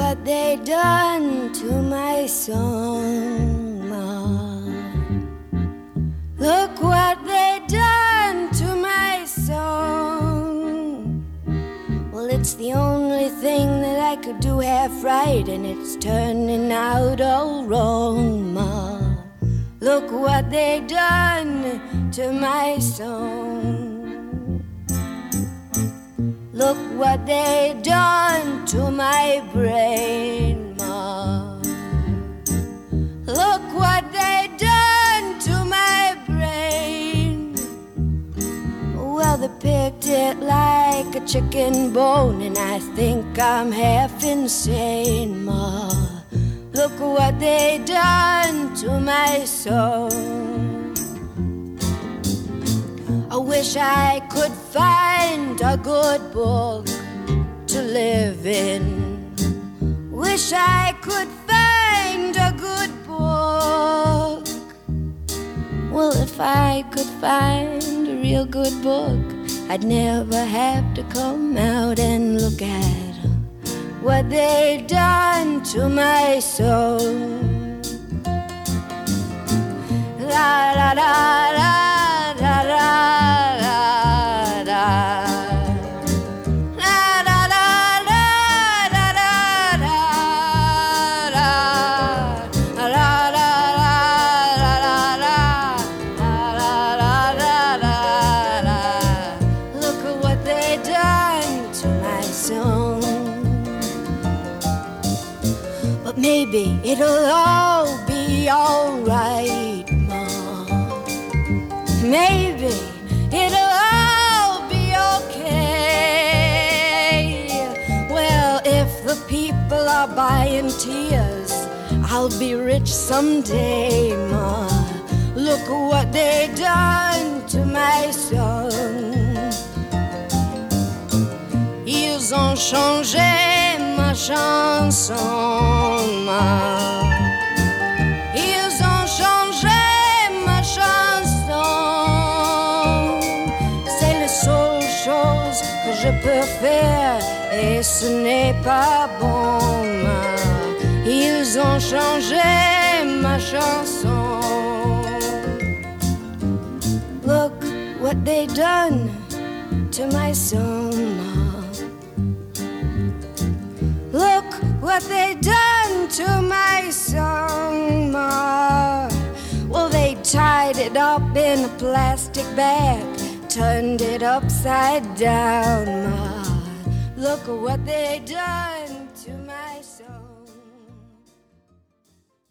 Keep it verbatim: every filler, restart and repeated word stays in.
what they done to my song, Ma. Look what they done to my song. Well, it's the only thing that I could do half right, and it's turning out all wrong, Ma. Look what they done to my song. Look what they done to my brain, Ma. Look what they done to my brain. Well, they picked it like a chicken bone, and I think I'm half insane, Ma. Look what they done to my soul. I wish I could find a good book to live in. Wish I could find a good book. Well, if I could find a real good book, I'd never have to come out and look at what they done to my soul. La la la la la la la la. La la la la la la la la. La la la la la la la la la la. Look at what they done to my song. But maybe it'll all be alright, Ma. Maybe it'll all be okay. Well, if the people are buying tears, I'll be rich someday, Ma. Look what they done to my song. Ils ont changé ma chanson, Ma. Ils ont changé ma chanson. C'est la seule chose que je peux faire, et ce n'est pas bon, Ma. Ils ont changé ma chanson. Look what they done to my song, Ma. Look what they done to my song, Ma. Well, they tied it up in a plastic bag, turned it upside down, Ma. Look at what they done.